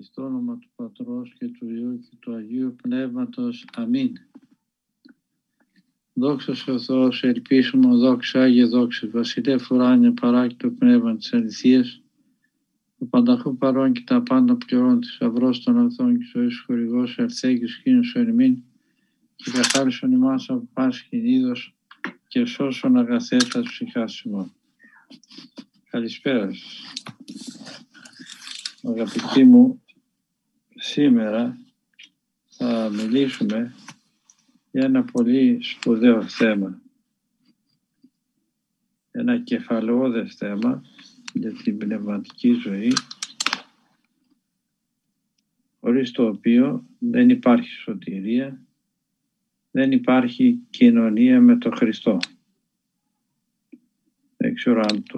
Στο όνομα του Πατρός και του Υιού και του Αγίου Πνεύματος. Αμήν. Δόξα ο Θεός, ελπίσουμε, δόξα Άγιε δόξα, βασιλεύ ουράνιε παράκτητο πνεύμα της αληθείας, το πανταχού παρών και τα πάντα πληρών, θησαυρός των αγαθών και ζωής χορηγός, ερθέγης χήνους ερημήν, και καθάρισον ημάς από πάσχη είδος και σώσον αγαθέτας ψυχάς ημών. Καλησπέρα σας. Αγαπητοί μου, σήμερα θα μιλήσουμε για ένα πολύ σπουδαίο θέμα, ένα κεφαλαιώδες θέμα για την πνευματική ζωή, χωρίς το οποίο δεν υπάρχει σωτηρία, δεν υπάρχει κοινωνία με τον Χριστό. Δεν ξέρω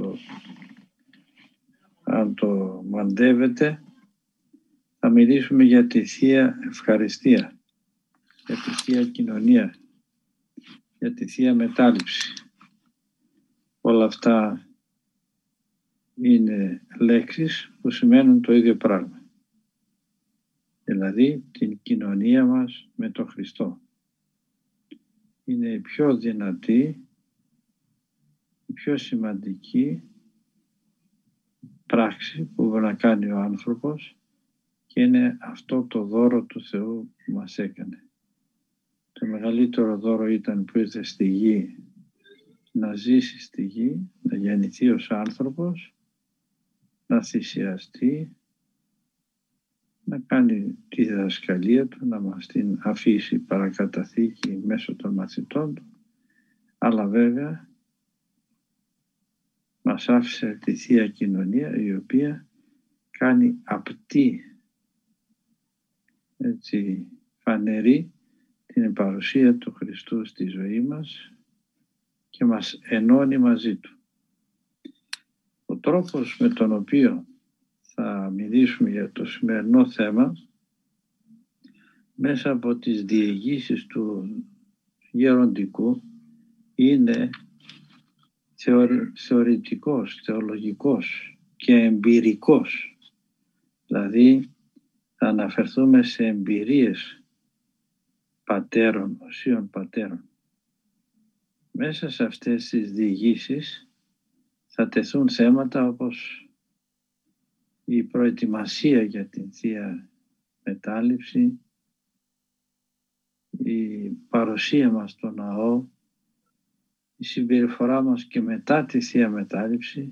αν το μαντεύετε. Θα μιλήσουμε για τη Θεία Ευχαριστία, για τη Θεία Κοινωνία, για τη Θεία Μετάληψη. Όλα αυτά είναι λέξεις που σημαίνουν το ίδιο πράγμα. Δηλαδή την κοινωνία μας με τον Χριστό. Είναι η πιο δυνατή, η πιο σημαντική πράξη που μπορεί να κάνει ο άνθρωπος, και είναι αυτό το δώρο του Θεού που μας έκανε. Το μεγαλύτερο δώρο ήταν που ήρθε στη γη, να ζήσει στη γη, να γεννηθεί ως άνθρωπος, να θυσιαστεί, να κάνει τη διδασκαλία του, να μας την αφήσει παρακαταθήκη μέσω των μαθητών του, αλλά βέβαια μας άφησε τη Θεία Κοινωνία, η οποία κάνει απτή, έτσι φανερή, την παρουσία του Χριστού στη ζωή μας και μας ενώνει μαζί του. Ο τρόπος με τον οποίο θα μιλήσουμε για το σημερινό θέμα, μέσα από τις διηγήσεις του γεροντικού, είναι θεωρητικός, θεολογικός και εμπειρικός. Δηλαδή θα αναφερθούμε σε εμπειρίες πατέρων, οσίων πατέρων. Μέσα σε αυτές τις διηγήσεις θα τεθούν θέματα όπως η προετοιμασία για την Θεία Μετάληψη, η παρουσία μας στο ναό, η συμπεριφορά μας και μετά τη Θεία Μετάληψη,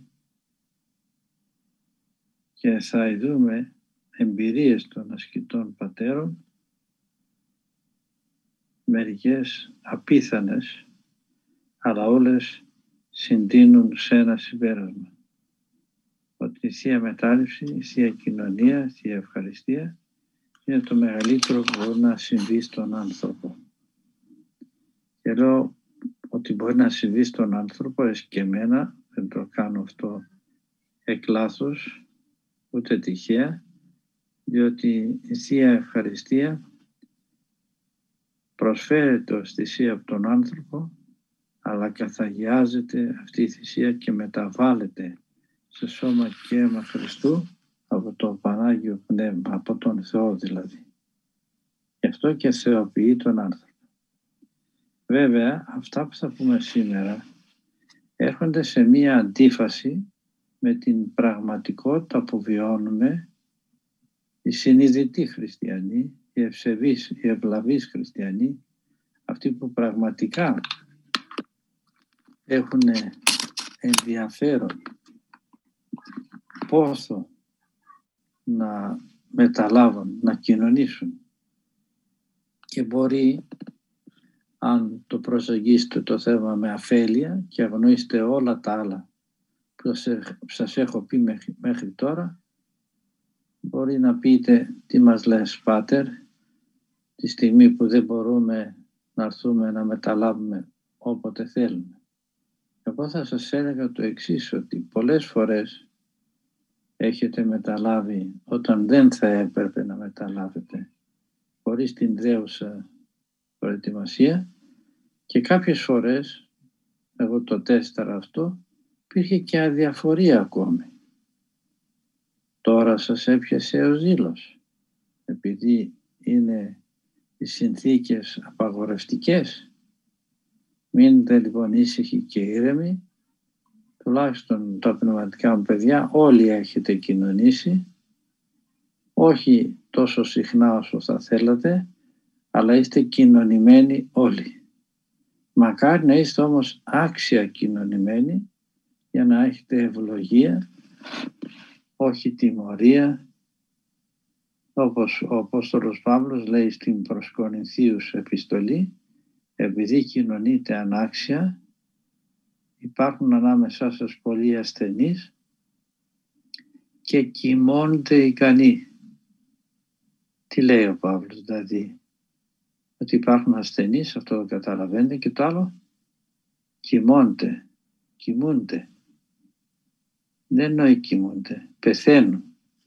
και θα ειδούμε εμπειρίες των ασκητών πατέρων, μερικές απίθανες, αλλά όλες συντείνουν σε ένα συμπέρασμα, ότι η Θεία Μετάληψη, η Θεία Κοινωνία, η Θεία Ευχαριστία είναι το μεγαλύτερο που μπορεί να συμβεί στον άνθρωπο. Και λέω ότι μπορεί να συμβεί στον άνθρωπο, και εμένα, δεν το κάνω αυτό εκ λάθους, ούτε τυχαία, διότι η Θεία Ευχαριστία προσφέρεται ως θυσία από τον άνθρωπο, αλλά καθαγιάζεται αυτή η θυσία και μεταβάλλεται σε σώμα και αίμα Χριστού από το Πανάγιο Πνεύμα, από τον Θεό δηλαδή. Γι' αυτό και θεοποιεί τον άνθρωπο. Βέβαια, αυτά που θα πούμε σήμερα έρχονται σε μία αντίφαση με την πραγματικότητα που βιώνουμε οι συνειδητοί χριστιανοί, οι ευσεβείς, οι ευλαβείς χριστιανοί, αυτοί που πραγματικά έχουν ενδιαφέρον πόσο να μεταλάβουν, να κοινωνήσουν, και μπορεί, αν το προσεγγίσετε το θέμα με αφέλεια και αγνοήσετε όλα τα άλλα που σας έχω πει μέχρι τώρα, μπορεί να πείτε τι μας λες πάτερ, τη στιγμή που δεν μπορούμε να έρθουμε να μεταλάβουμε όποτε θέλουμε. Εγώ θα σας έλεγα το εξής, ότι πολλές φορές έχετε μεταλάβει όταν δεν θα έπρεπε να μεταλάβετε, χωρίς την δέουσα προετοιμασία, και κάποιες φορές, εγώ το τέσταρα αυτό, υπήρχε και αδιαφορία ακόμη. Τώρα σας έπιασε ο ζήλος. επειδή είναι οι συνθήκες απαγορευτικές. Μείνετε λοιπόν ήσυχοι και ήρεμοι, τουλάχιστον τα πνευματικά μου παιδιά, όλοι έχετε κοινωνήσει, όχι τόσο συχνά όσο θα θέλατε, αλλά είστε κοινωνημένοι όλοι. Μακάρι να είστε όμως άξια κοινωνημένοι, για να έχετε ευλογία, όχι τιμωρία, όπως ο Απόστολος Παύλος λέει στην προς Κορινθίους επιστολή, επειδή κοινωνείτε ανάξια, υπάρχουν ανάμεσά σας πολλοί ασθενείς και κοιμώνται ικανοί. Τι λέει ο Παύλος, δηλαδή, ότι υπάρχουν ασθενείς, αυτό το καταλαβαίνετε, και το άλλο, κοιμούνται. Δεν εννοεί κοιμούνται, πεθαίνουν.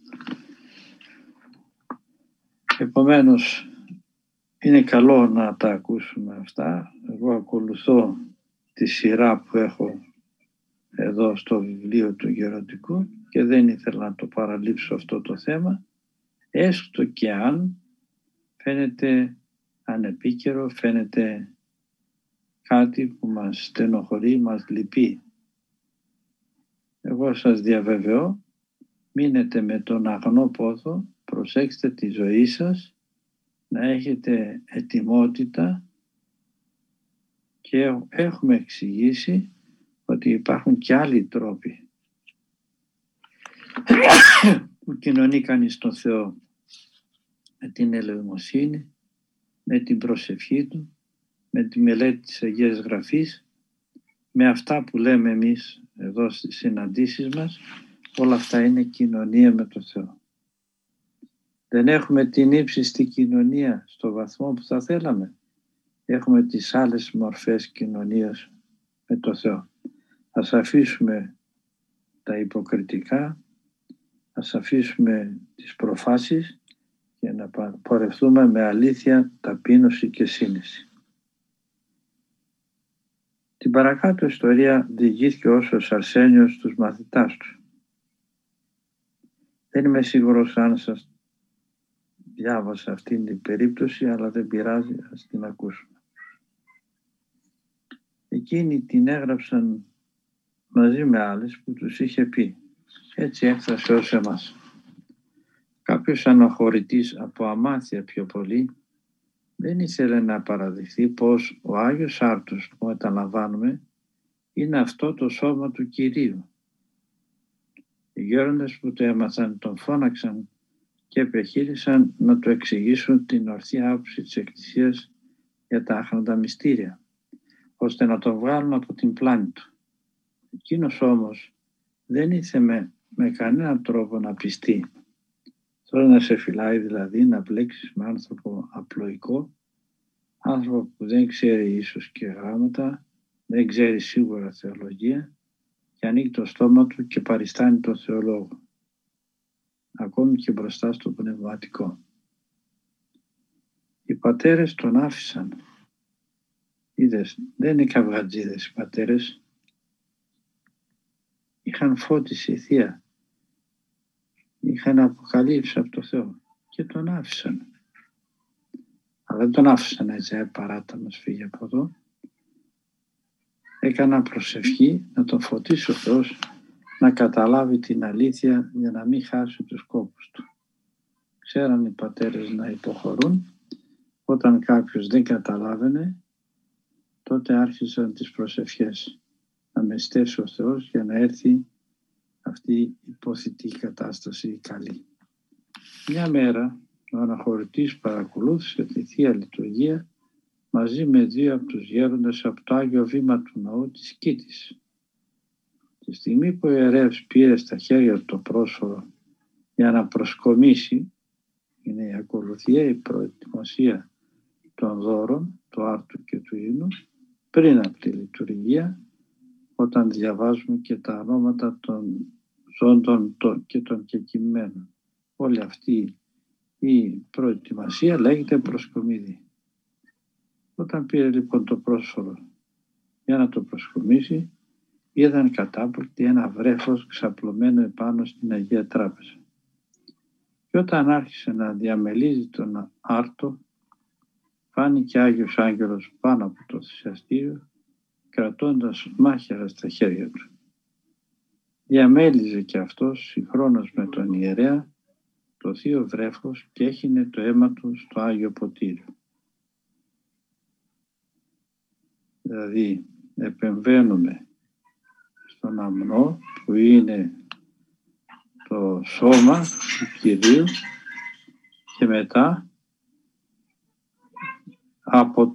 Επομένως, είναι καλό να τα ακούσουμε αυτά. Εγώ ακολουθώ τη σειρά που έχω εδώ στο βιβλίο του Γεροντικού και δεν ήθελα να το παραλείψω αυτό το θέμα, έστω και αν φαίνεται ανεπίκαιρο, φαίνεται κάτι που μας στενοχωρεί, μας λυπεί. Εγώ σας διαβεβαιώ, μείνετε με τον αγνό πόθο, προσέξτε τη ζωή σας, να έχετε ετοιμότητα, και έχουμε εξηγήσει ότι υπάρχουν και άλλοι τρόποι που κοινωνεί κανείς τον Θεό, με την ελεημοσύνη, με την προσευχή του, με τη μελέτη της Αγίας Γραφής, με αυτά που λέμε εμείς εδώ στις συναντήσεις μας. Όλα αυτά είναι κοινωνία με τον Θεό. Δεν έχουμε την ύψιστη κοινωνία στο βαθμό που θα θέλαμε. Έχουμε τις άλλες μορφές κοινωνίας με τον Θεό. Ας αφήσουμε τα υποκριτικά, ας αφήσουμε τις προφάσεις και να πορευτούμε με αλήθεια, ταπείνωση και σύνεση. Την παρακάτω ιστορία διηγήθηκε ο Όσιος Αρσένιος στους μαθητάς του. Δεν είμαι σίγουρος αν σας διάβασα αυτήν την περίπτωση, αλλά δεν πειράζει, ας την ακούσουμε. Εκείνοι την έγραψαν μαζί με άλλες που τους είχε πει. Έτσι έφτασε ως εμάς. Κάποιος αναχωρητής από αμάθεια πιο πολύ δεν ήθελε να παραδειχθεί πως ο Άγιος Άρτος που καταλαμβάνουμε είναι αυτό το σώμα του Κυρίου. Οι γέροντες που το έμαθαν τον φώναξαν και επιχείρησαν να του εξηγήσουν την ορθή άποψη της Εκκλησίας για τα άχνοντα μυστήρια, ώστε να τον βγάλουν από την πλάνη του. Εκείνος όμως δεν ήθελε με κανέναν τρόπο να πιστεί. Τώρα να σε φυλάει δηλαδή να μπλέξεις με άνθρωπο απλοϊκό, άνθρωπο που δεν ξέρει ίσως και γράμματα, δεν ξέρει σίγουρα θεολογία και ανοίγει το στόμα του και παριστάνει τον θεολόγο, ακόμη και μπροστά στο πνευματικό. Οι πατέρες τον άφησαν. Είδες, δεν είναι καυγατζίδες οι πατέρες. Είχαν φώτιση θεία. Είχαν αποκαλύψει από το Θεό και τον άφησαν. Αλλά δεν τον άφησαν έτσι παράτα μας φύγει από εδώ. Έκαναν προσευχή να τον φωτίσει ο Θεός, να καταλάβει την αλήθεια για να μην χάσει τους κόπους του. Ξέραν οι πατέρες να υποχωρούν. Όταν κάποιος δεν καταλάβαινε, τότε άρχισαν τις προσευχές να μεστέσει ο Θεός για να έρθει αυτή η υποθητή κατάσταση καλή. Μια μέρα ο αναχωρητής παρακολούθησε τη Θεία Λειτουργία μαζί με 2 από τους γέροντες από το Άγιο Βήμα του Ναού της Κήτης. Τη στιγμή που ο ιερεύς πήρε στα χέρια του το πρόσφορο για να προσκομίσει, είναι η ακολουθία, η προετοιμασία των δώρων, του άρτου και του ίνου, πριν από τη λειτουργία, όταν διαβάζουμε και τα ονόματα των ζώντων και των κεκοιμμένων. Όλη αυτή η προετοιμασία λέγεται προσκομίδι. Όταν πήρε λοιπόν το πρόσφορο για να το προσκομίσει, είδαν κατάπληκτη ένα βρέφος ξαπλωμένο επάνω στην Αγία Τράπεζα. Και όταν άρχισε να διαμελίζει τον άρτο, φάνηκε Άγιος Άγγελος πάνω από το θυσιαστήριο, κρατώντας μάχαιρα στα χέρια του. Διαμέλιζε και αυτός συγχρόνως με τον ιερέα το θείο βρέφος και έχινε το αίμα του στο Άγιο Ποτήριο. Δηλαδή επεμβαίνουμε στον αμνό που είναι το σώμα του Κυρίου και μετά από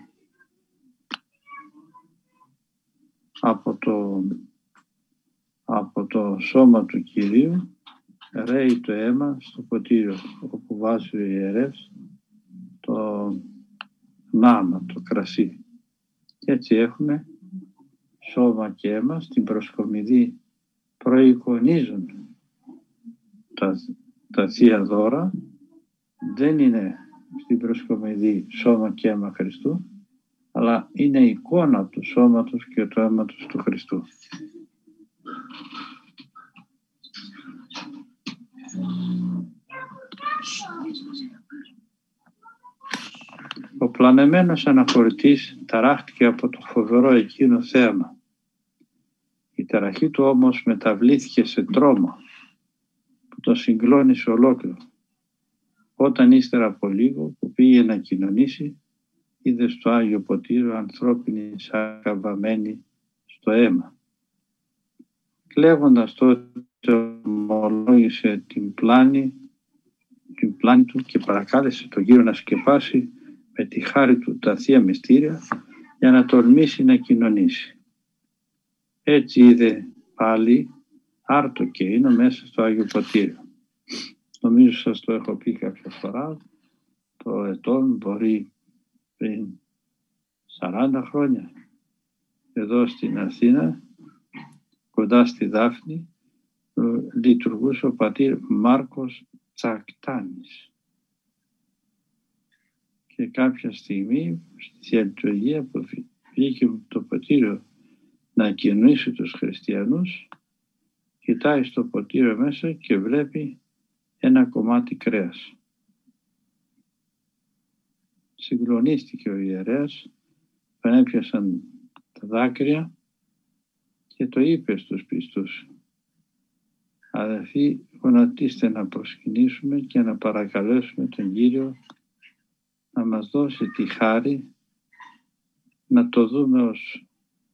το σώμα του Κυρίου ρέει το αίμα στο ποτήριο όπου βάζει ο ιερεύς το νάμα, το κρασί. Και έτσι έχουμε σώμα και αίμα στην προσκομιδή, προεικονίζουν τα θεία δώρα, δεν είναι στην προσκομιδή σώμα και αίμα Χριστού, αλλά είναι εικόνα του σώματος και του αίματος του Χριστού. Ο πλανεμένος αναχωρητής ταράχτηκε από το φοβερό εκείνο θέαμα. Η ταραχή του όμως μεταβλήθηκε σε τρόμο που τον συγκλώνησε ολόκληρο. Όταν ύστερα από λίγο που πήγε να κοινωνήσει, είδε στο Άγιο Ποτήριο ανθρώπινη σάκα βαμμένη στο αίμα. Κλαίγοντας τότε ομολόγησε την πλάνη του και παρακάλεσε τον Κύριο να σκεπάσει με τη χάρη του τα θεία μυστήρια για να τολμήσει να κοινωνήσει. Έτσι είδε πάλι άρτο και είναι μέσα στο Άγιο Ποτήριο. Νομίζω σας το έχω πει κάποια φορά, το ετών μπορεί πριν 40 χρόνια εδώ στην Αθήνα, κοντά στη Δάφνη, λειτουργούσε ο πατήρ Μάρκος Τσακτάνης. Και κάποια στιγμή στη Θεία Λειτουργία που βγήκε το ποτήριο να κοινωνήσει τους χριστιανούς, κοιτάει στο ποτήριο μέσα και βλέπει ένα κομμάτι κρέας. Συγκλονίστηκε ο ιερέας, τον έπιασαν τα δάκρυα και το είπε στους πιστούς: αδελφοί, γονατίστε να προσκυνήσουμε και να παρακαλέσουμε τον Κύριο να μας δώσει τη χάρη να το δούμε ως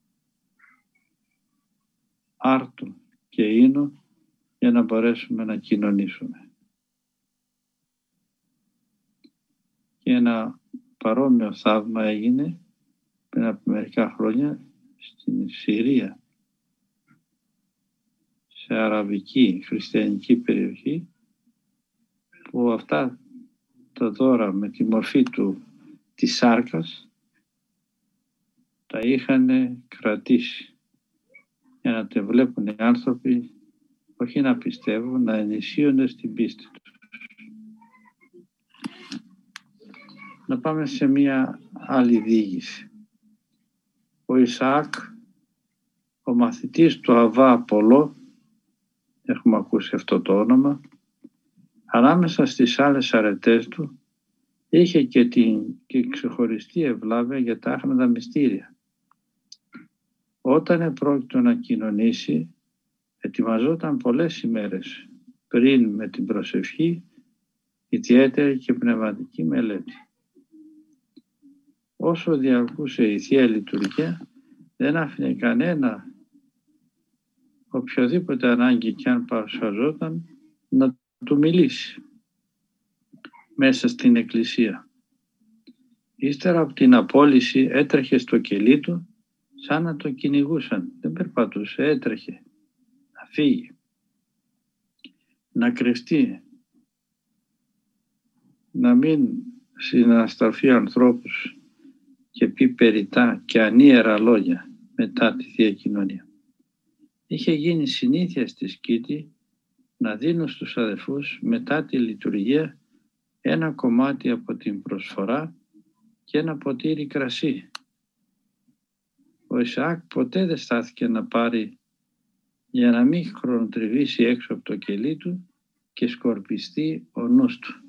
άρτο και ίνο για να μπορέσουμε να κοινωνήσουμε. Και ένα παρόμοιο θαύμα έγινε πριν από μερικά χρόνια στην Συρία, σε αραβική χριστιανική περιοχή, που αυτά τα δώρα με τη μορφή της σάρκας τα είχαν κρατήσει για να τα βλέπουν οι άνθρωποι, όχι να πιστεύουν, να ενισχύονται στην πίστη τους. Να πάμε σε μία άλλη διήγηση. Ο Ισαάκ, ο μαθητής του Αββά Απολό, έχουμε ακούσει αυτό το όνομα, ανάμεσα στις άλλες αρετές του είχε και ξεχωριστή ευλάβεια για τα άχναντα μυστήρια. Όταν επρόκειτο να κοινωνήσει, ετοιμαζόταν πολλές ημέρες πριν με την προσευχή, ιδιαίτερη και πνευματική μελέτη. Όσο διαρκούσε η Θεία Λειτουργία, δεν άφηνε κανένα, οποιοδήποτε ανάγκη κι αν παρουσιαζόταν, να του μιλήσει μέσα στην εκκλησία. Ύστερα από την απόλυση έτρεχε στο κελί του σαν να το κυνηγούσαν. Δεν περπατούσε, έτρεχε να φύγει, να κρυφτεί, να μην συναστραφεί ανθρώπους και πει περιττά και ανίερα λόγια μετά τη Θεία Κοινωνία. Είχε γίνει συνήθεια στη Σκήτη να δίνουν στους αδελφούς μετά τη λειτουργία ένα κομμάτι από την προσφορά και ένα ποτήρι κρασί. Ο Ισαάκ ποτέ δεν στάθηκε να πάρει, για να μην χρονοτριβήσει έξω από το κελί του, και σκορπιστεί ο νους του.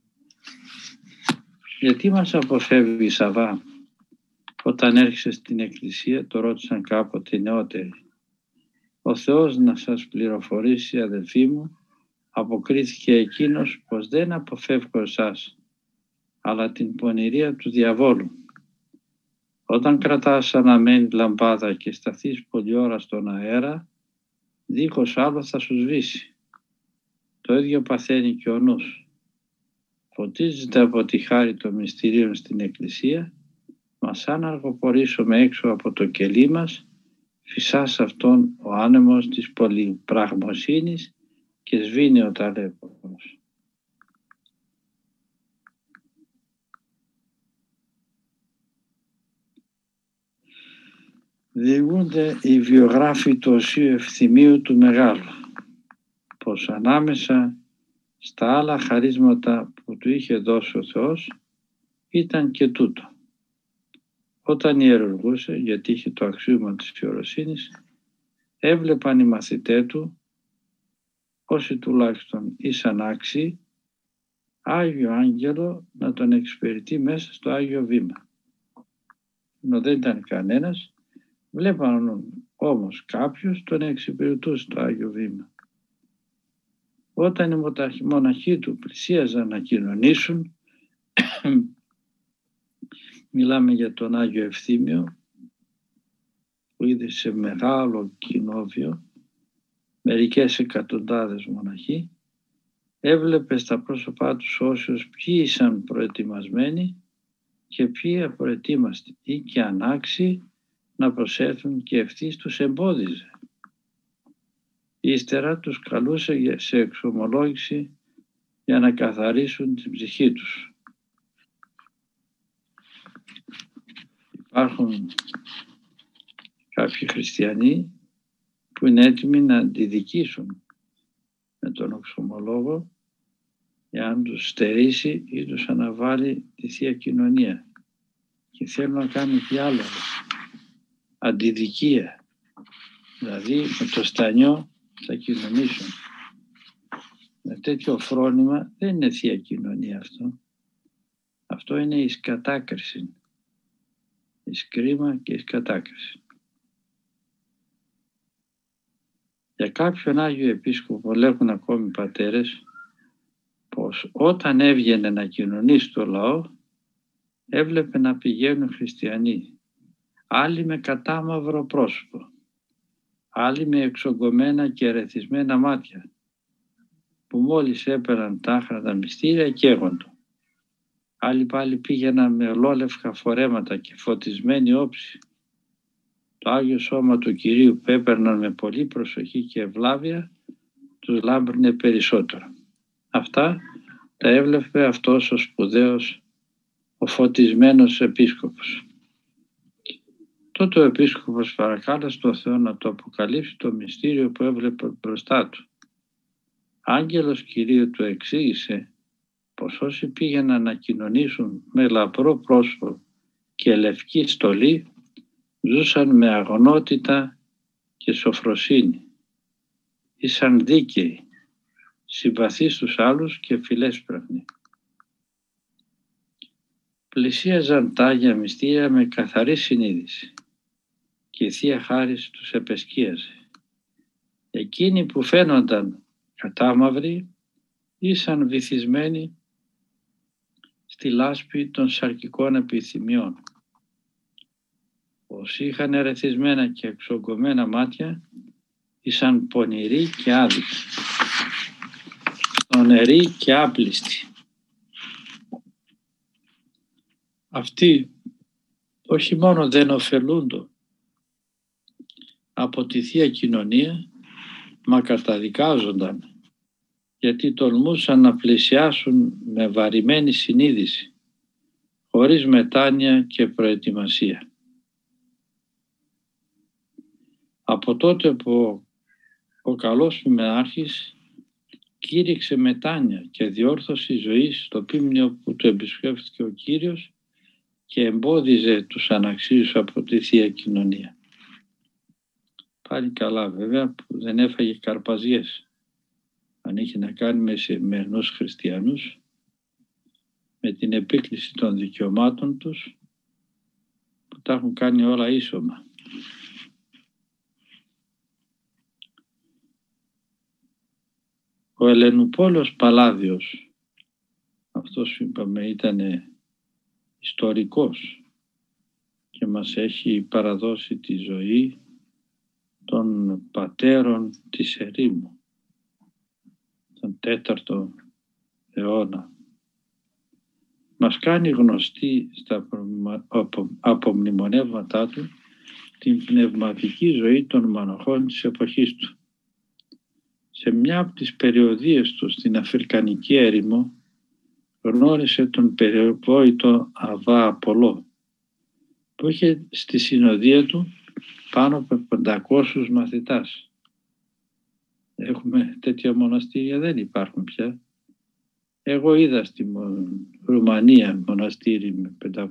Γιατί μας αποφεύγει η Σαββά όταν έρχεσαι στην εκκλησία, το ρώτησαν κάποτε οι νεότεροι. Ο Θεός να σας πληροφορήσει, αδελφοί μου, αποκρίθηκε εκείνος πως δεν αποφεύγω εσάς, αλλά την πονηρία του διαβόλου. Όταν κρατάς αναμένη λαμπάδα και σταθείς πολλή ώρα στον αέρα, δίχως άλλο θα σου σβήσει. Το ίδιο παθαίνει και ο νους. Φωτίζεται από τη χάρη των μυστηρίων στην εκκλησία, μα σαν αργοπορήσουμε έξω από το κελί μας, φυσά σε αυτόν ο άνεμος της πολυπραγμοσύνης και σβήνει ο ταλέπορος. Διηγούνται οι βιογράφοι του Οσίου Ευθυμίου του Μεγάλου, πως ανάμεσα στα άλλα χαρίσματα που του είχε δώσει ο Θεός ήταν και τούτο. Όταν ιερουργούσε, γιατί είχε το αξίωμα της ιεροσύνης, έβλεπαν οι μαθητές του, όσοι τουλάχιστον ήσαν άξιοι, Άγιο Άγγελο να τον εξυπηρετεί μέσα στο Άγιο Βήμα. Ενώ δεν ήταν κανένας, βλέπαν όμως κάποιος τον εξυπηρετούσε στο Άγιο Βήμα. Όταν οι μοναχοί του πλησίαζαν να κοινωνήσουν, μιλάμε για τον Άγιο Ευθύμιο, που είδε σε μεγάλο κοινόβιο, μερικές εκατοντάδες μοναχοί, έβλεπε στα πρόσωπά τους όσους ποιοι ήσαν προετοιμασμένοι και ποιοι απροετοίμαστοι ή και ανάξιοι να προσέλθουν, και ευθύς τους εμπόδιζε. Ύστερα τους καλούσε σε εξομολόγηση για να καθαρίσουν την ψυχή τους. Υπάρχουν κάποιοι χριστιανοί που είναι έτοιμοι να αντιδικήσουν με τον εξομολόγο για να τους στερήσει ή τους αναβάλει τη Θεία Κοινωνία, και θέλουν να κάνουν και άλλο, αντιδικία, δηλαδή με το στανιό θα κοινωνήσουν. Με τέτοιο φρόνημα δεν είναι Θεία Κοινωνία αυτό. Αυτό είναι εις κατάκριση, εις κρίμα και εις κατάκριση. Για κάποιον Άγιο Επίσκοπο λέγουν ακόμη πατέρες πως όταν έβγαινε να κοινωνήσει το λαό, έβλεπε να πηγαίνουν χριστιανοί, άλλοι με κατάμαυρο πρόσωπο, άλλοι με εξογκωμένα και ερεθισμένα μάτια, που μόλις έπαιρναν τα άχραντα μυστήρια καίγοντο. Άλλοι πάλι πήγαιναν με ολόλευκα φορέματα και φωτισμένη όψη. Το Άγιο Σώμα του Κυρίου που έπαιρναν με πολύ προσοχή και ευλάβεια, τους λάμπρινε περισσότερο. Αυτά τα έβλεπε αυτός ο σπουδαίος, ο φωτισμένος επίσκοπος. Τότε ο επίσκοπος παρακάλεσε τον Θεό να του αποκαλύψει το μυστήριο που έβλεπε μπροστά του. Άγγελος Κυρίου του εξήγησε πως όσοι πήγαιναν να κοινωνήσουν με λαμπρό πρόσωπο και λευκή στολή, ζούσαν με αγνότητα και σοφροσύνη. Ήσαν δίκαιοι, συμπαθείς στους άλλους και φιλέσπραχνοι. Πλησίαζαν τα Άγια Μυστήρια με καθαρή συνείδηση και η Θεία Χάρις τους επεσκίαζε. Εκείνοι που φαίνονταν κατάμαυροι ήσαν βυθισμένοι στη λάσπη των σαρκικών επιθυμιών. Όσοι είχαν ερεθισμένα και εξογκωμένα μάτια ήσαν πονηροί και άδικοι, στονεροί και άπλιστοι. Αυτοί όχι μόνο δεν ωφελούνται από τη Θεία Κοινωνία, μα καταδικάζονταν, γιατί τολμούσαν να πλησιάσουν με βαρημένη συνείδηση, χωρίς μετάνοια και προετοιμασία. Από τότε που ο καλός Μηνάρχης κήρυξε μετάνοια και διόρθωση ζωής στο πίμνιο που του επισκέφθηκε ο Κύριος και εμπόδιζε τους αναξίους από τη Θεία Κοινωνία. Πάλι καλά βέβαια που δεν έφαγε καρπαζιές. αν είχε να κάνει με σημερινούς χριστιανούς, με την επίκληση των δικαιωμάτων τους, που τα έχουν κάνει όλα ίσωμα. Ο Ελενουπόλεως Παλάδιος, αυτός είπαμε ήταν ιστορικός και μας έχει παραδώσει τη ζωή των πατέρων της ερήμου, τον 4ο αιώνα. Μας κάνει γνωστή στα απομνημονεύματά του την πνευματική ζωή των μοναχών της εποχής του. Σε μια από τις περιοδίες του στην Αφρικανική έρημο γνώρισε τον περιβόητο Αββά Απολό, που είχε στη συνοδεία του πάνω από 500 μαθητάς. Έχουμε τέτοια μοναστήρια, δεν υπάρχουν πια. Εγώ είδα στη Ρουμανία μοναστήρι με 500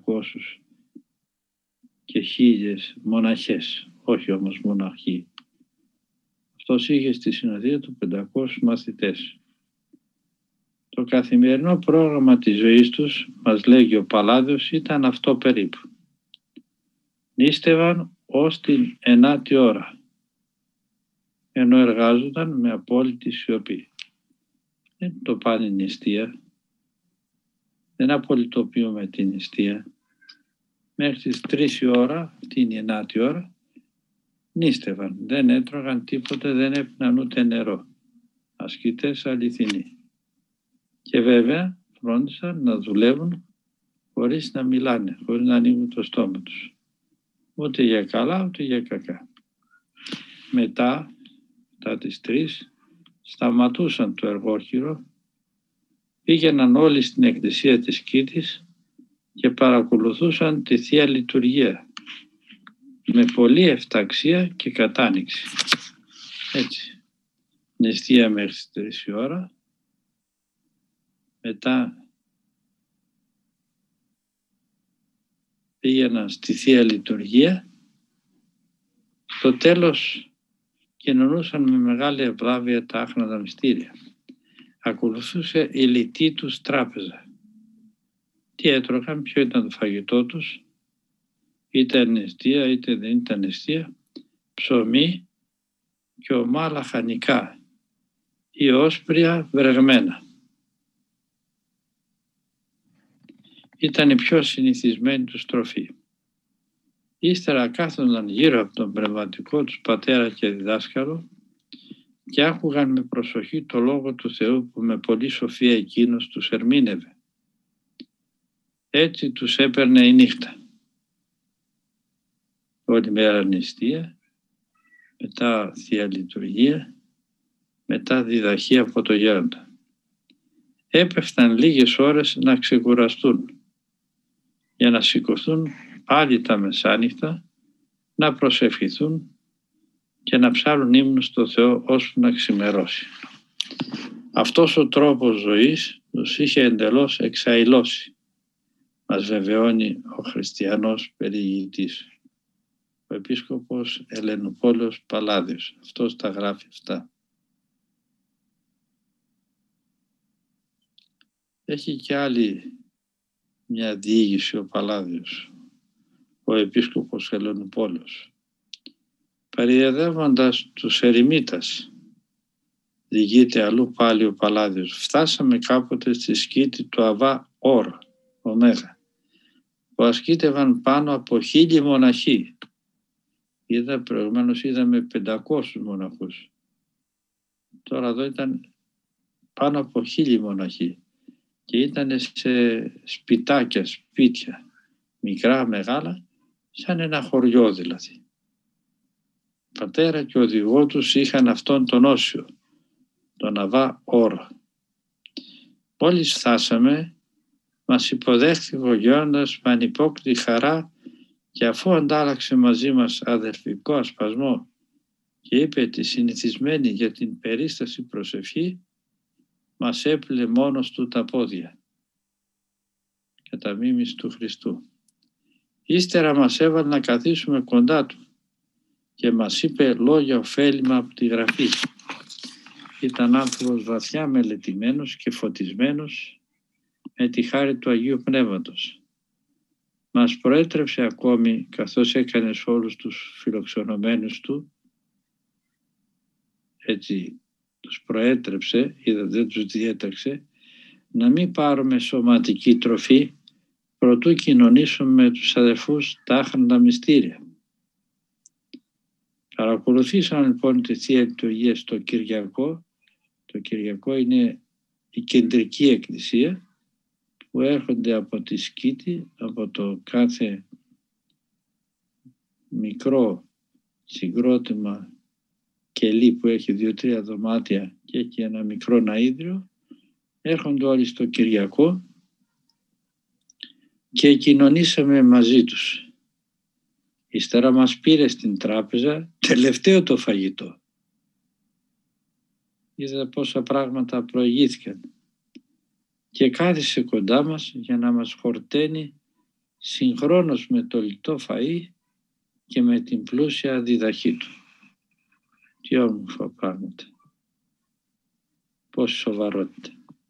και 1000 μοναχές, όχι όμως μοναχοί. Αυτός είχε στη συνοδεία του 500 μαθητές. Το καθημερινό πρόγραμμα της ζωής τους, μας λέγει ο Παλάδιος, ήταν αυτό περίπου. Νήστευαν ως την 9η ώρα, ενώ εργάζονταν με απόλυτη σιωπή. Δεν το πάνε νηστεία, δεν απολυτοποιούμε την νηστεία. Μέχρι τις 3 η ώρα, την 9η ώρα, νήστευαν, δεν έτρωγαν τίποτε, δεν έπιναν ούτε νερό. Ασκητές αληθινοί. Και βέβαια φρόντισαν να δουλεύουν χωρίς να μιλάνε, χωρίς να ανοίγουν το στόμα τους. Ούτε για καλά, ούτε για κακά. Μετά τις 3, σταματούσαν το εργόχειρο, πήγαιναν όλοι στην εκκλησία της Κήτης και παρακολουθούσαν τη Θεία Λειτουργία με πολλή εφταξία και κατάνοιξη. Έτσι, νηστεία μέχρι τις 3 η ώρα, μετά πήγαιναν στη Θεία Λειτουργία, στο τέλος κοινωνούσαν με μεγάλη ευλάβεια τα άχνατα μυστήρια. Ακολουθούσε η λιτή τους τράπεζα. Τι έτρωγαν, ποιο ήταν το φαγητό τους, είτε νηστεία είτε δεν ήταν νηστεία, ψωμί και ομά λαχανικά ή όσπρια βρεγμένα. Ήταν η πιο συνηθισμένη τους τροφή. Ύστερα κάθονταν γύρω από τον πνευματικό τους πατέρα και διδάσκαλο και άκουγαν με προσοχή το λόγο του Θεού που με πολλή σοφία εκείνος τους ερμήνευε. Έτσι τους έπαιρνε η νύχτα. Όλη μέρα νηστεία, μετά Θεία Λειτουργία, μετά διδαχή από το γέροντα. Έπεφταν λίγες ώρες να ξεκουραστούν για να σηκωθούν πάλι τα μεσάνυχτα, να προσευχηθούν και να ψάλουν ύμνους στο Θεό ώσπου να ξημερώσει. Αυτός ο τρόπος ζωής τους είχε εντελώς εξαϊλώσει, μας βεβαιώνει ο χριστιανός περιηγητής, ο επίσκοπος Ελενουπόλεως Παλάδιος. Αυτός τα γράφει αυτά. Έχει και άλλη μια διήγηση ο Παλάδιος, ο επίσκοπος Ελενουπόλεως. Περιεδεύοντας τους ερημίτας, διηγείται αλλού πάλι ο Παλάδιος, φτάσαμε κάποτε στη σκήτη του Αββά Ωμέγα, που ασκήτευαν πάνω από 1000 μοναχοί. Προηγουμένως είδαμε 500 μοναχούς. Τώρα εδώ ήταν πάνω από 1000 μοναχοί και ήταν σε σπιτάκια, σπίτια, μικρά, μεγάλα, σαν ένα χωριό δηλαδή. Ο πατέρα και ο οδηγό τους είχαν αυτόν τον όσιο, τον Αββά Ωρα. Μόλις φτάσαμε, μας υποδέχθηκε ο γέροντας με ανυπόκριτη χαρά και αφού αντάλλαξε μαζί μας αδελφικό ασπασμό και είπε τη συνηθισμένη για την περίσταση προσευχή, μας έπλε μόνος του τα πόδια κατά μίμηση του Χριστού. Ύστερα μας έβαλε να καθίσουμε κοντά του και μας είπε λόγια ωφέλιμα από τη Γραφή. ήταν άνθρωπος βαθιά μελετημένος και φωτισμένος με τη χάρη του Αγίου Πνεύματος. Μας προέτρεψε ακόμη, καθώς έκανε σε όλους τους φιλοξενωμένους του, έτσι τους προέτρεψε, δεν τους διέταξε, να μην πάρουμε σωματική τροφή προτού κοινωνήσουμε με τους αδερφούς τα άχρηστα μυστήρια. Παρακολουθήσαμε λοιπόν τη Θεία Λειτουργία στο Κυριακό. Το Κυριακό είναι η κεντρική εκκλησία που έρχονται από τη σκήτη, από το κάθε μικρό συγκρότημα κελί που έχει 2-3 δωμάτια και έχει ένα μικρό ναΐδριο, έρχονται όλοι στο Κυριακό και κοινωνήσαμε μαζί τους. Ύστερα μας πήρε στην τράπεζα, τελευταίο το φαγητό. Είδα πόσα πράγματα προηγήθηκαν. Και κάθισε κοντά μας για να μας χορταίνει συγχρόνως με το λιτό φαΐ και με την πλούσια διδαχή του. Τι όμορφα πράγματα. Πόση σοβαρότητα.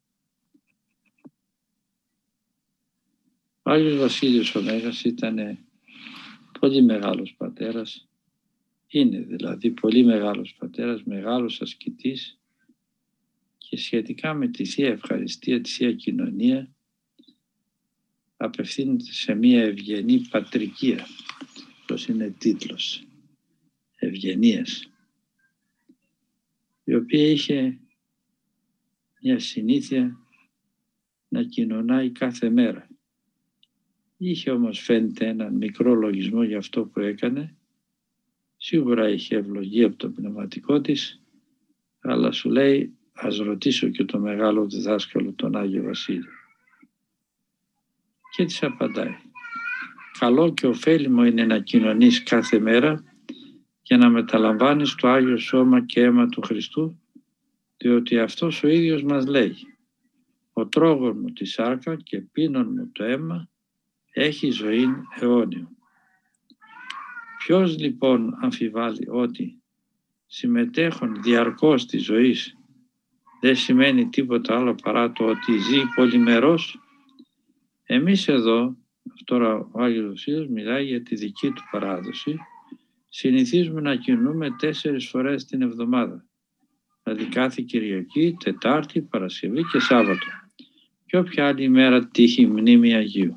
Ο Άγιος Βασίλειος ο Μέγας ήταν πολύ μεγάλος πατέρας. Είναι δηλαδή πολύ μεγάλος πατέρας, μεγάλος ασκητής και σχετικά με τη Θεία Ευχαριστία, τη Θεία Κοινωνία απευθύνεται σε μια ευγενή πατρικία. Αυτός είναι τίτλος ευγενίας, η οποία είχε μια συνήθεια να κοινωνάει κάθε μέρα. Είχε όμως φαίνεται έναν μικρό λογισμό για αυτό που έκανε. Σίγουρα είχε ευλογία από το πνευματικό της, αλλά σου λέει ας ρωτήσω και το μεγάλο διδάσκαλο τον Άγιο Βασίλειο. Και της απαντάει. Καλό και ωφέλιμο είναι να κοινωνείς κάθε μέρα για να μεταλαμβάνεις το Άγιο Σώμα και αίμα του Χριστού, διότι αυτός ο ίδιος μας λέει «Ο τρόγων μου τη σάρκα και πίνων μου το αίμα έχει ζωήν αιώνιο». Ποιος λοιπόν αμφιβάλλει ότι συμμετέχουν διαρκώς στη ζωή δεν σημαίνει τίποτα άλλο παρά το ότι ζει πολυμερός? Εμείς εδώ, τώρα ο Άγιος Βασίλειος μιλάει για τη δική του παράδοση, συνηθίζουμε να κινούμε 4 φορές την εβδομάδα. Δηλαδή κάθε Κυριακή, Τετάρτη, Παρασκευή και Σάββατο. Και όποια άλλη μέρα τύχει μνήμη Αγίου.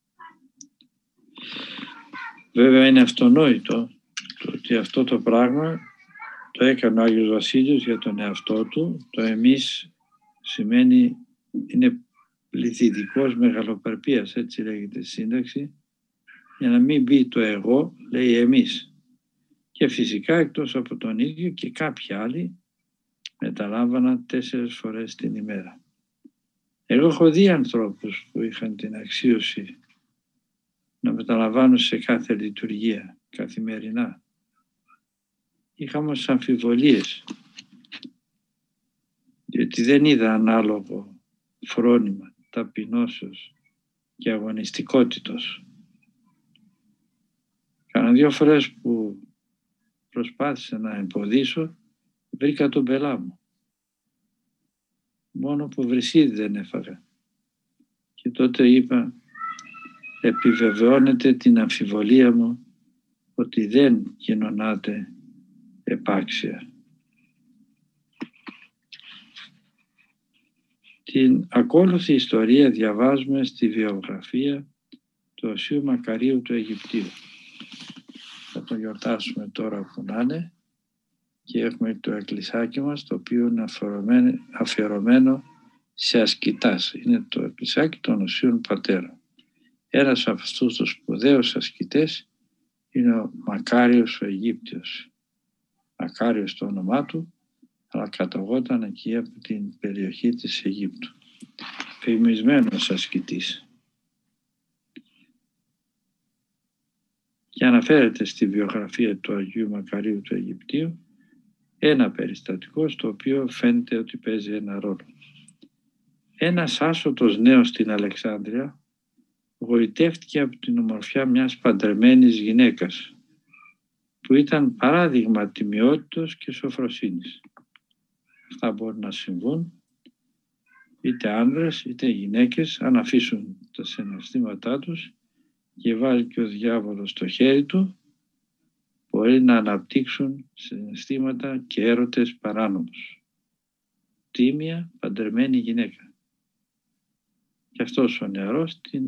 Βέβαια είναι αυτονόητο το ότι αυτό το πράγμα το έκανε ο Άγιος Βασίλειος για τον εαυτό του. Το εμείς σημαίνει είναι πληθυντικός μεγαλοπρεπίας, έτσι λέγεται η σύνταξη, για να μην μπει το εγώ, λέει εμείς. Και φυσικά εκτός από τον ίδιο και κάποιοι άλλοι μεταλάμβαναν 4 φορές την ημέρα. Εγώ έχω δει ανθρώπους που είχαν την αξίωση να μεταλαμβάνουν σε κάθε λειτουργία καθημερινά. Είχα όμως αμφιβολίες, διότι δεν είδα ανάλογο φρόνημα, ταπεινώσεως και αγωνιστικότητος. Κάνα 2 φορές που προσπάθησα να εμποδίσω, βρήκα τον πελά μου. Μόνο που βρυσίδι δεν έφαγα. Και τότε είπα, επιβεβαιώνεται την αμφιβολία μου ότι δεν κοινωνάται επάξια. Την ακόλουθη ιστορία διαβάζουμε στη βιογραφία του Οσίου Μακαρίου του Αιγυπτίου. Θα το γιορτάσουμε τώρα που να είναι και έχουμε το εκκλησάκι μας, το οποίο είναι αφιερωμένο σε ασκητάς. Είναι το εκκλησάκι των Οσίων Πατέρων. Ένας από αυτούς τους σπουδαίους ασκητές είναι ο Μακάριος ο Αιγύπτιος. Μακάριος το όνομά του, αλλά καταγόταν εκεί από την περιοχή της Αιγύπτου. Φημισμένος ασκητής. Και αναφέρεται στη βιογραφία του Αγίου Μακαρίου του Αιγυπτίου ένα περιστατικό στο οποίο φαίνεται ότι παίζει ένα ρόλο. Ένας άσωτος νέος στην Αλεξάνδρεια γοητεύτηκε από την ομορφιά μιας παντρεμένης γυναίκας που ήταν παράδειγμα τιμιότητος και σοφροσύνης. Αυτά μπορούν να συμβούν είτε άνδρες είτε γυναίκες, αν αφήσουν τα συναισθήματά τους και βάλει και ο διάβολος το χέρι του, μπορεί να αναπτύξουν συναισθήματα και έρωτες παράνομους. Τίμια παντρεμένη γυναίκα. Και αυτός ο νεαρός την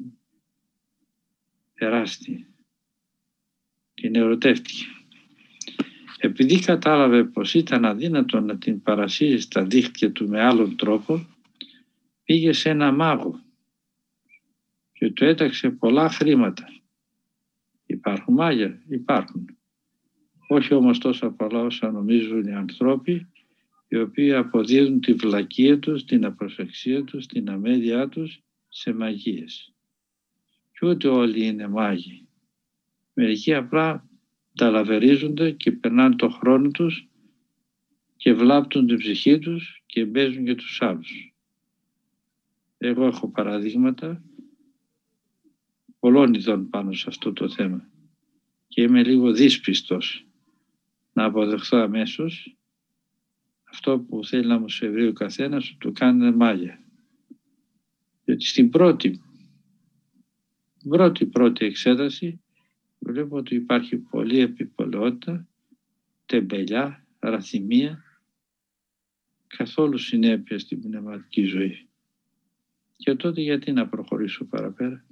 εράστη, την ερωτεύτηκε. Επειδή κατάλαβε πως ήταν αδύνατο να την παρασύρει στα δίχτυα του με άλλον τρόπο, πήγε σε ένα μάγο και του έταξε πολλά χρήματα. Υπάρχουν μάγια, υπάρχουν. Όχι όμως τόσα πολλά όσα νομίζουν οι ανθρώποι, οι οποίοι αποδίδουν τη βλακεία τους, την απροσεξία τους, την αμέδειά τους σε μαγείες. Και ούτε όλοι είναι μάγοι. Μερικοί απλά ταλαβερίζονται και περνάνε το χρόνο τους και βλάπτουν την ψυχή τους και μπέζουν για τους άλλους. Εγώ έχω παραδείγματα πολλών ειδών πάνω σε αυτό το θέμα και είμαι λίγο δύσπιστος να αποδεχθώ αμέσως αυτό που θέλει να μου σε βρει ο καθένας, του κάνουν μάγια. Γιατί στην πρώτη εξέταση βλέπω ότι υπάρχει πολλή επιπολαιότητα, τεμπελιά, ραθυμία, καθόλου συνέπεια στην πνευματική ζωή. Και τότε γιατί να προχωρήσω παραπέρα.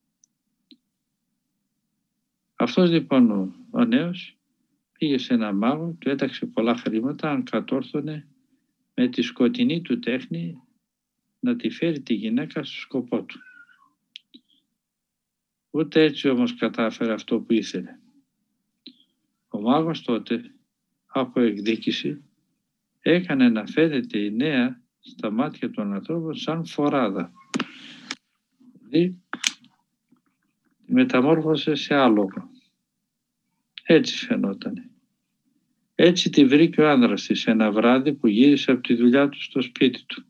Αυτός λοιπόν ο νέος πήγε σε ένα μάγο, του έταξε πολλά χρήματα αν κατόρθωνε με τη σκοτεινή του τέχνη να τη φέρει τη γυναίκα στο σκοπό του. Ούτε έτσι όμως κατάφερε αυτό που ήθελε. Ο μάγος τότε, από εκδίκηση, έκανε να φαίνεται η νέα στα μάτια των ανθρώπων σαν φοράδα. Δηλαδή, τη μεταμόρφωσε σε άλογο. Έτσι φαινότανε. Έτσι τη βρήκε ο άνδρας της ένα βράδυ που γύρισε από τη δουλειά του στο σπίτι του.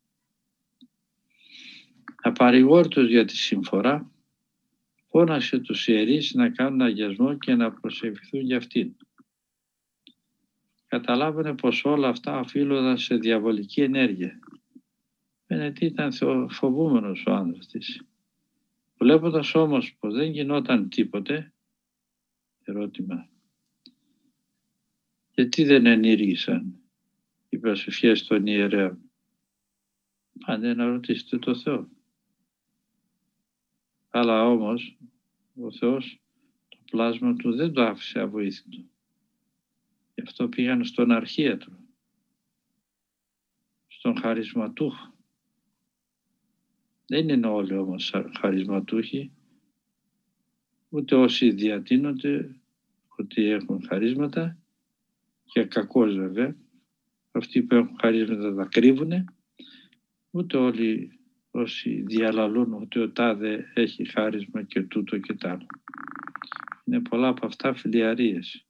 Απαρηγόρητος για τη συμφορά, φώναξε τους ιερείς να κάνουν αγιασμό και να προσευχηθούν για αυτήν. Καταλάβαινε πως όλα αυτά οφείλονταν σε διαβολική ενέργεια. Φαίνεται ήταν φοβούμενος ο άνδρας της. Βλέποντας όμως πως δεν γινόταν τίποτε, ερώτημα, γιατί δεν ενήργησαν οι προσευχές των ιερέων? Πάνε να ρωτήσετε το Θεό. Αλλά όμως ο Θεός το πλάσμα του δεν το άφησε αβοήθητο. Γι' αυτό πήγαν στον αρχίατρο, στον χαρισματούχο. Δεν είναι όλοι όμως χαρισματούχοι, ούτε όσοι διατείνονται ότι έχουν χαρίσματα, και κακώς βέβαια, αυτοί που έχουν χαρίσματα τα κρύβουνε, ούτε όλοι όσοι διαλαλούν ότι ο τάδε έχει χάρισμα και τούτο και τ' άλλο. Είναι πολλά από αυτά φλιαρίες.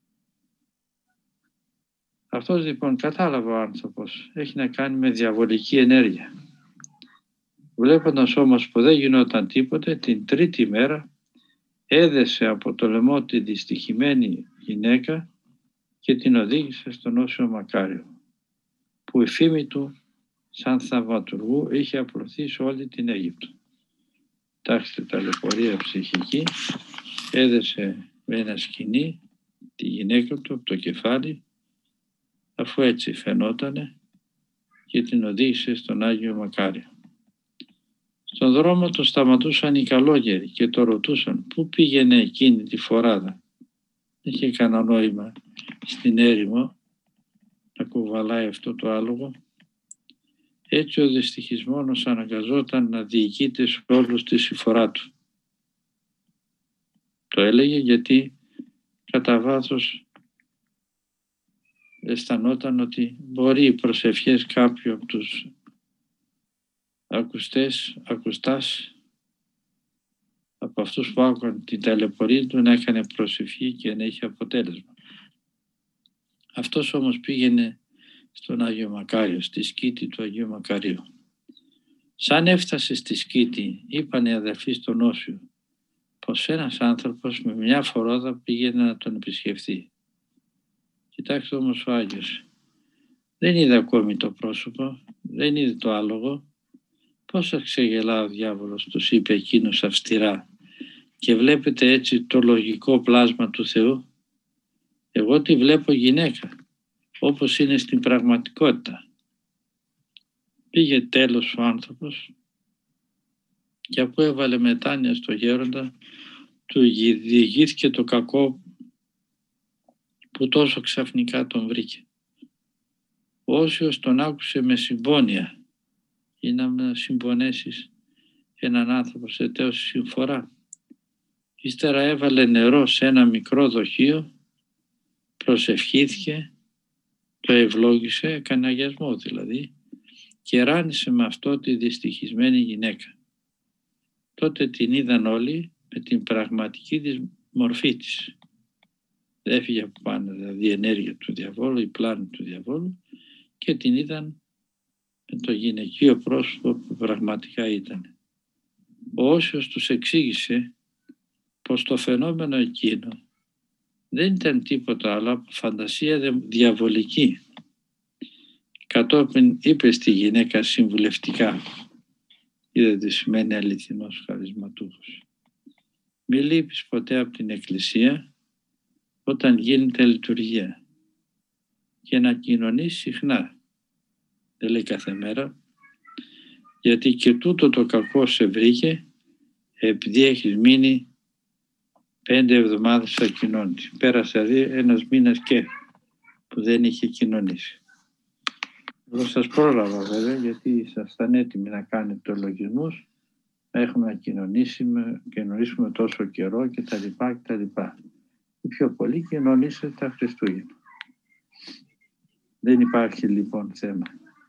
Αυτός λοιπόν κατάλαβε ο άνθρωπος, έχει να κάνει με διαβολική ενέργεια. Βλέποντας όμως που δεν γινόταν τίποτε, την τρίτη μέρα έδεσε από το λαιμό τη δυστυχημένη γυναίκα και την οδήγησε στον Όσιο Μακάριο, που η φήμη του σαν θαυματουργού είχε απλωθεί σε όλη την Αίγυπτο. Τάξτε ταλαιπωρία ψυχική, έδεσε με ένα σκοινί τη γυναίκα του από το κεφάλι, αφού έτσι φαινότανε, και την οδήγησε στον Άγιο Μακάριο. Στον δρόμο το σταματούσαν οι καλόγεροι και το ρωτούσαν πού πήγαινε εκείνη τη φοράδα. Δεν είχε κανένα νόημα στην έρημο να κουβαλάει αυτό το άλογο. Έτσι ο δυστυχισμόνος αναγκαζόταν να διοικείται σε όλους τη συμφορά του. Το έλεγε γιατί κατά βάθος αισθανόταν ότι μπορεί οι προσευχές κάποιου από τους ακουστάς από αυτούς που άκουγαν την ταλαιπωρία του να έκανε προσευχή και να είχε αποτέλεσμα. Αυτός όμως πήγαινε στον Άγιο Μακάριο, στη σκήτη του Αγίου Μακαρίου. Σαν έφτασε στη σκήτη, είπαν οι αδερφοί στον Όσιο πως ένας άνθρωπος με μια φοράδα πήγαινε να τον επισκεφθεί. Κοιτάξτε όμως ο Άγιος, Δεν είδε ακόμη το πρόσωπο, δεν είδε το άλογο. Πώς θα ξεγελά ο διάβολος, τους είπε εκείνος αυστηρά. Και βλέπετε έτσι το λογικό πλάσμα του Θεού. Εγώ τη βλέπω γυναίκα, όπως είναι στην πραγματικότητα. Πήγε τέλος ο άνθρωπος και αφού έβαλε μετάνοια στο γέροντα, του διηγήθηκε το κακό που τόσο ξαφνικά τον βρήκε. Ο Όσιος τον άκουσε με συμπόνια. Είναι να συμπονέσεις έναν άνθρωπο σε τέτοια συμφορά. Ύστερα έβαλε νερό σε ένα μικρό δοχείο, προσευχήθηκε, το ευλόγησε, έκανε αγιασμό δηλαδή, και ράνισε με αυτό τη δυστυχισμένη γυναίκα. Τότε την είδαν όλοι με την πραγματική της μορφή της. Δεν έφυγε από πάνω, δηλαδή η ενέργεια του διαβόλου, η πλάνη του διαβόλου, και την είδαν με το γυναικείο πρόσωπο που πραγματικά ήταν. Ο Όσιος τους εξήγησε πως το φαινόμενο εκείνο δεν ήταν τίποτα άλλο από φαντασία διαβολική. Κατόπιν είπε στη γυναίκα συμβουλευτικά, είδε τι σημαίνει αληθινός χαρισματούχος. Μη λείπεις ποτέ από την εκκλησία όταν γίνεται λειτουργία και να κοινωνείς συχνά. Δεν λέει κάθε μέρα, γιατί και τούτο το κακό σε βρήκε επειδή έχεις μείνει 5 εβδομάδες θα κοινώνεις. Πέρασε δηλαδή 1 μήνας και που δεν είχε κοινωνήσει. Εγώ σας πρόλαβα βέβαια, γιατί ήσασταν έτοιμοι να κάνετε λογισμούς, να έχουμε να κοινωνήσουμε τόσο καιρό κτλ. Οι πιο πολλοί κοινωνήσετε τα Χριστούγεννα. Δεν υπάρχει λοιπόν θέμα.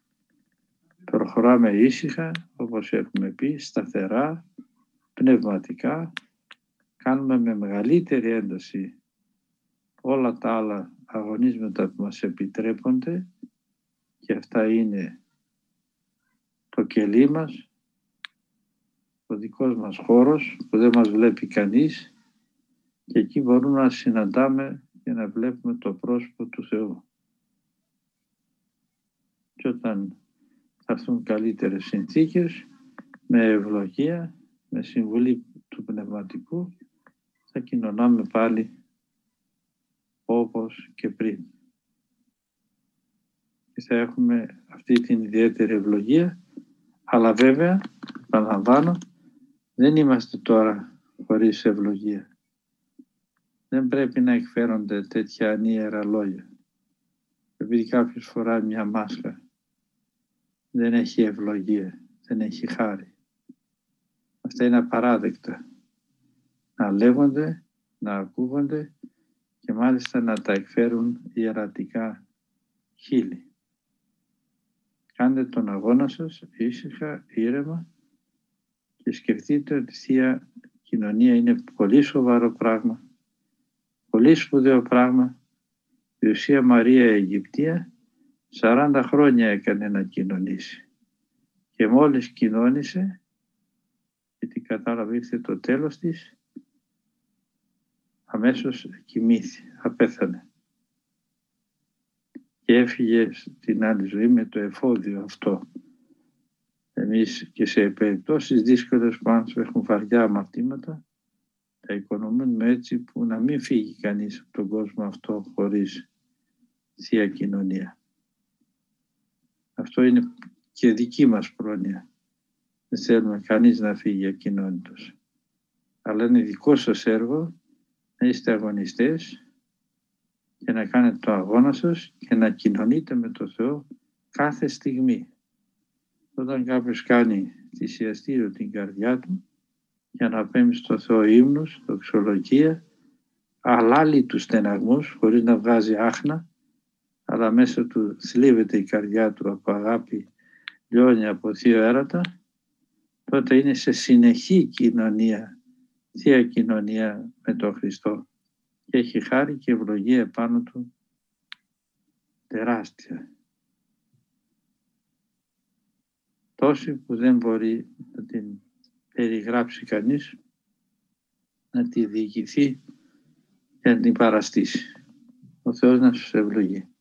Προχωράμε ήσυχα, όπως έχουμε πει, σταθερά, πνευματικά, κάνουμε με μεγαλύτερη ένταση όλα τα άλλα αγωνίσματα που μας επιτρέπονται, και αυτά είναι το κελί μας, ο δικός μας χώρος που δεν μας βλέπει κανείς, και εκεί μπορούμε να συναντάμε και να βλέπουμε το πρόσωπο του Θεού. Και όταν θα έρθουν καλύτερες συνθήκες, με ευλογία, με συμβουλή του πνευματικού, θα κοινωνάμε πάλι όπως και πριν. Και θα έχουμε αυτή την ιδιαίτερη ευλογία, αλλά βέβαια, επαναλαμβάνω, δεν είμαστε τώρα χωρίς ευλογία. Δεν πρέπει να εκφέρονται τέτοια ανίερα λόγια. Επειδή κάποιος φοράει μια μάσκα, δεν έχει ευλογία, δεν έχει χάρη. Αυτά είναι απαράδεκτα. Να λέγονται, να ακούγονται και μάλιστα να τα εκφέρουν ιερατικά χείλη. Κάντε τον αγώνα σας ήσυχα, ήρεμα, και σκεφτείτε ότι η Θεία Κοινωνία είναι πολύ σοβαρό πράγμα, πολύ σπουδαίο πράγμα. Η Οσία Μαρία Αιγυπτία 40 χρόνια έκανε να κοινωνήσει, και μόλις κοινώνησε, γιατί κατάλαβε ήρθε το τέλος της, αμέσως κοιμήθη, απέθανε και έφυγε στην άλλη ζωή με το εφόδιο αυτό. Εμείς και σε περιπτώσεις δύσκολες που άνθρωποι έχουν βαριά αμαρτήματα, τα οικονομούμε έτσι που να μην φύγει κανείς από τον κόσμο αυτό χωρίς Θεία Κοινωνία. Αυτό είναι και δική μας πρόνοια. Δεν θέλουμε κανείς να φύγει ακοινώνητος. Αλλά είναι δικό σας έργο να είστε αγωνιστές και να κάνετε το αγώνα σας και να κοινωνείτε με το Θεό κάθε στιγμή. Όταν κάποιος κάνει θυσιαστήριο την καρδιά του για να πέμει στο Θεό ύμνους, δοξολογία, αλάλει τους στεναγμούς χωρίς να βγάζει άχνα, αλλά μέσα του θλίβεται η καρδιά του από αγάπη, λιώνει από θείο έρωτα, τότε είναι σε συνεχή κοινωνία, Θεία Κοινωνία με τον Χριστό, και έχει χάρη και ευλογία επάνω του τεράστια. Τόση που δεν μπορεί να την περιγράψει κανείς, να τη διοικηθεί και να την παραστήσει. Ο Θεός να σας ευλογεί.